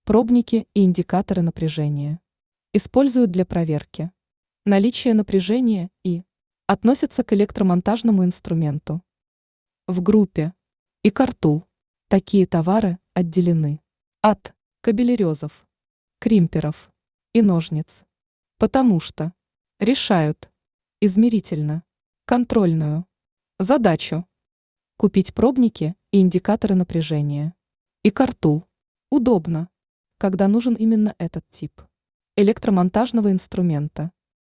Пробники и индикаторы напряжения. Используют для проверки наличия напряжения и относятся к электромонтажному инструменту. В группе ИКАРТУЛ такие товары отделены от кабелерезов, кримперов и ножниц, потому что решают измерительно контрольную задачу купить пробники и индикаторы напряжения. ИКАРТУЛ удобно, когда нужен именно этот тип электромонтажного инструмента.